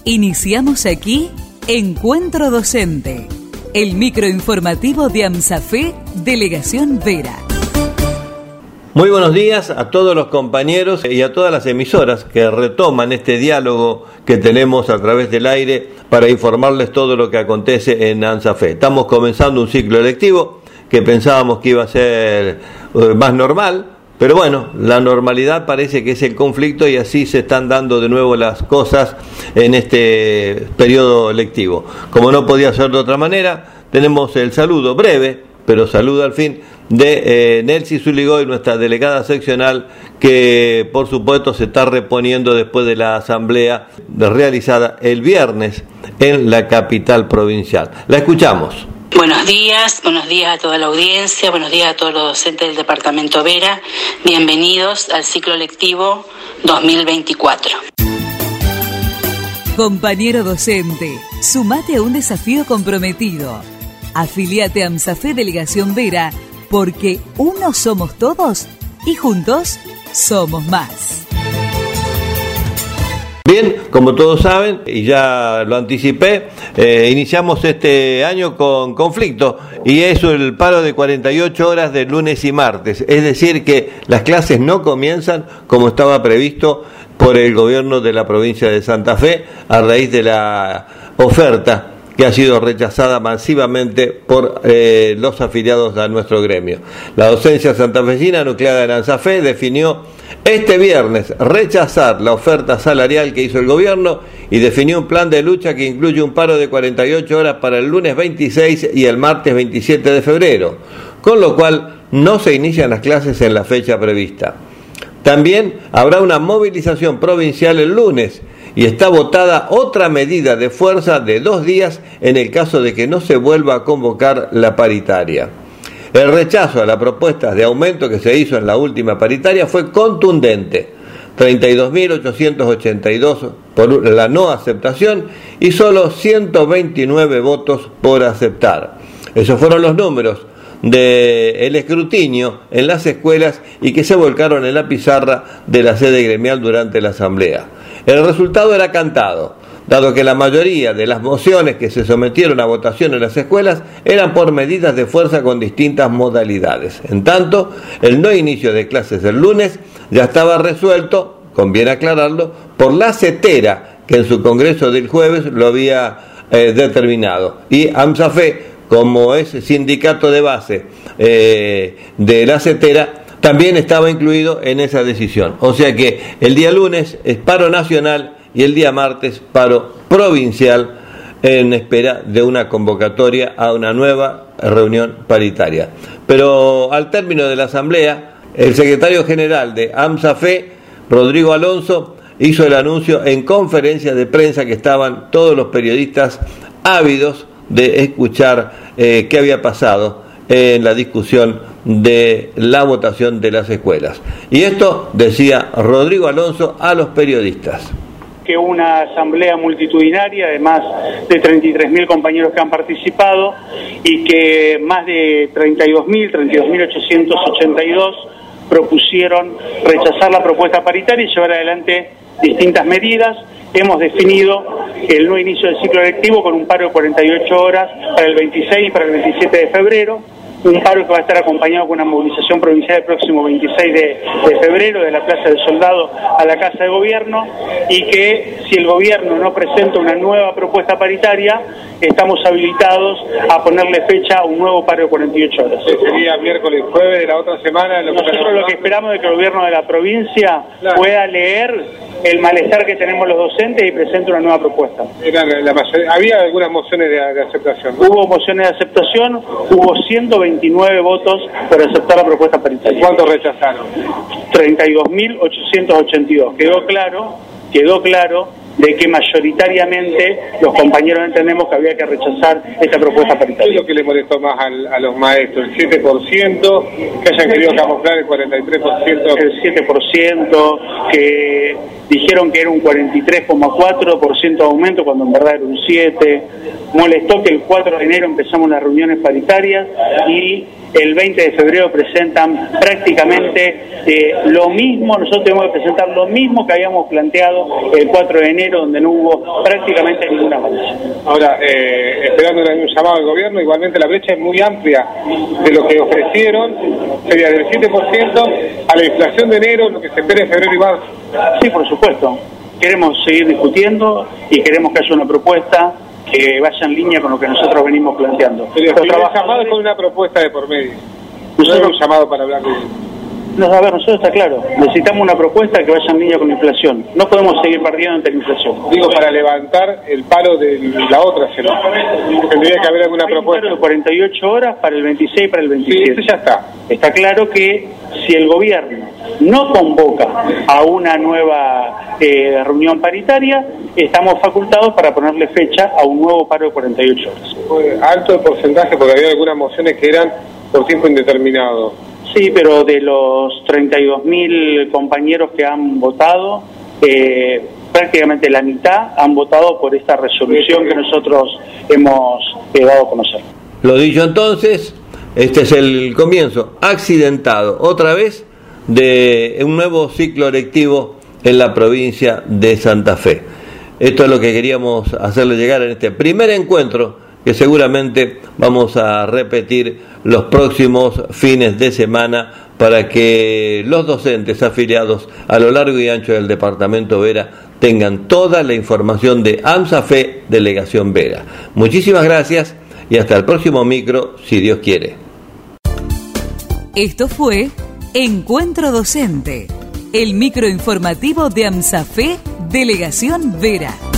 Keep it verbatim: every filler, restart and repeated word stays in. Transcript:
Iniciamos aquí Encuentro Docente, el microinformativo de AMSAFE, Delegación Vera. Muy buenos días a todos los compañeros y a todas las emisoras que retoman este diálogo que tenemos a través del aire para informarles todo lo que acontece en AMSAFE. Estamos comenzando un ciclo electivo que pensábamos que iba a ser más normal, pero bueno, la normalidad parece que es el conflicto y así se están dando de nuevo las cosas en este periodo lectivo. Como no podía ser de otra manera, tenemos el saludo breve, pero saludo al fin, de eh, Nelcy Zuligoy, nuestra delegada seccional, que por supuesto se está reponiendo después de la asamblea realizada el viernes en la capital provincial. La escuchamos. Buenos días, buenos días a toda la audiencia, buenos días a todos los docentes del departamento Vera. Bienvenidos al ciclo lectivo dos mil veinticuatro. Compañero docente, sumate a un desafío comprometido. Afiliate a AMSAFE Delegación Vera, porque uno somos todos y juntos somos más. Bien, como todos saben, y ya lo anticipé, eh, iniciamos este año con conflicto, y eso el paro de cuarenta y ocho horas de lunes y martes, es decir que las clases no comienzan como estaba previsto por el gobierno de la provincia de Santa Fe a raíz de la oferta que ha sido rechazada masivamente por eh, los afiliados a nuestro gremio. La docencia santafesina nucleada en AMSAFE definió este viernes rechazar la oferta salarial que hizo el gobierno y definió un plan de lucha que incluye un paro de cuarenta y ocho horas para el lunes veintiséis y el martes veintisiete de febrero, con lo cual no se inician las clases en la fecha prevista. También habrá una movilización provincial el lunes y está votada otra medida de fuerza de dos días en el caso de que no se vuelva a convocar la paritaria. El rechazo a la propuesta de aumento que se hizo en la última paritaria fue contundente, treinta y dos mil ochocientos ochenta y dos por la no aceptación y solo ciento veintinueve votos por aceptar. Esos fueron los números del escrutinio en las escuelas y que se volcaron en la pizarra de la sede gremial durante la asamblea. El resultado era cantado, dado que la mayoría de las mociones que se sometieron a votación en las escuelas eran por medidas de fuerza con distintas modalidades. En tanto, el no inicio de clases el lunes ya estaba resuelto, conviene aclararlo, por la CETERA, que en su congreso del jueves lo había eh, determinado. Y AMSAFE, como es sindicato de base eh, de la CETERA, también estaba incluido en esa decisión. O sea que el día lunes es paro nacional y el día martes paro provincial en espera de una convocatoria a una nueva reunión paritaria. Pero al término de la asamblea, el secretario general de AMSAFE, Rodrigo Alonso, hizo el anuncio en conferencia de prensa que estaban todos los periodistas ávidos de escuchar eh, qué había pasado en la discusión de la votación de las escuelas. Y esto decía Rodrigo Alonso a los periodistas. Que una asamblea multitudinaria de más de treinta y tres mil compañeros que han participado y que más de treinta y dos mil, treinta y dos mil ochocientos ochenta y dos propusieron rechazar la propuesta paritaria y llevar adelante distintas medidas. Hemos definido el no inicio del ciclo lectivo con un paro de cuarenta y ocho horas para el veintiséis y para el veintisiete de febrero, un paro que va a estar acompañado con una movilización provincial el próximo veintiséis de, de febrero de la Plaza del Soldado a la Casa de Gobierno, y que si el gobierno no presenta una nueva propuesta paritaria, estamos habilitados a ponerle fecha a un nuevo paro de cuarenta y ocho horas. Sería miércoles, jueves de la otra semana. Lo Nosotros lo que esperamos es que el gobierno de la provincia claro. pueda leer el malestar que tenemos los docentes y presente una nueva propuesta. Era la mayoría, ¿había algunas mociones de, de aceptación? ¿No? Hubo mociones de aceptación, hubo ciento veintinueve votos por aceptar la propuesta paritaria. ¿Cuántos rechazaron? treinta y dos mil ochocientos ochenta y dos. Quedó claro, quedó claro de que mayoritariamente los compañeros entendemos que había que rechazar esta propuesta paritaria. ¿Qué es lo que le molestó más al, a los maestros? ¿El siete por ciento? ¿Que hayan querido camuflar el cuarenta y tres por ciento? El siete por ciento, que dijeron que era un cuarenta y tres coma cuatro por ciento de aumento cuando en verdad era un siete por ciento. Molestó que el cuatro de enero empezamos las reuniones paritarias y el veinte de febrero presentan prácticamente eh, lo mismo, nosotros tenemos que presentar lo mismo que habíamos planteado el cuatro de enero, donde no hubo prácticamente ninguna avance. Ahora, eh, esperando un llamado al gobierno, igualmente la brecha es muy amplia de lo que ofrecieron, sería del siete por ciento a la inflación de enero, lo que se espera en febrero y marzo. Sí, por supuesto. Queremos seguir discutiendo y queremos que haya una propuesta que vaya en línea con lo que nosotros venimos planteando. Pero el llamado es con una propuesta de por medio. Nosotros, no es un llamado para hablar de eso. No, a ver, nosotros está claro, necesitamos una propuesta que vaya en línea con la inflación. No podemos seguir perdiendo ante la inflación. Digo, para levantar el paro de la otra semana. Tendría que haber alguna propuesta. Un paro de cuarenta y ocho horas para el veintiséis y para el veintisiete. Sí, eso ya está. Está claro que si el gobierno no convoca a una nueva eh, reunión paritaria, estamos facultados para ponerle fecha a un nuevo paro de cuarenta y ocho horas. Fue alto el porcentaje porque había algunas mociones que eran por tiempo indeterminado. Sí, pero de los treinta y dos mil compañeros que han votado, eh, prácticamente la mitad han votado por esta resolución que nosotros hemos eh, dado a conocer. Lo dicho entonces, este es el comienzo accidentado, otra vez, de un nuevo ciclo lectivo en la provincia de Santa Fe. Esto es lo que queríamos hacerle llegar en este primer encuentro, que seguramente vamos a repetir los próximos fines de semana para que los docentes afiliados a lo largo y ancho del departamento Vera tengan toda la información de AMSAFE Delegación Vera. Muchísimas gracias y hasta el próximo micro, si Dios quiere. Esto fue Encuentro Docente, el microinformativo de AMSAFE Delegación Vera.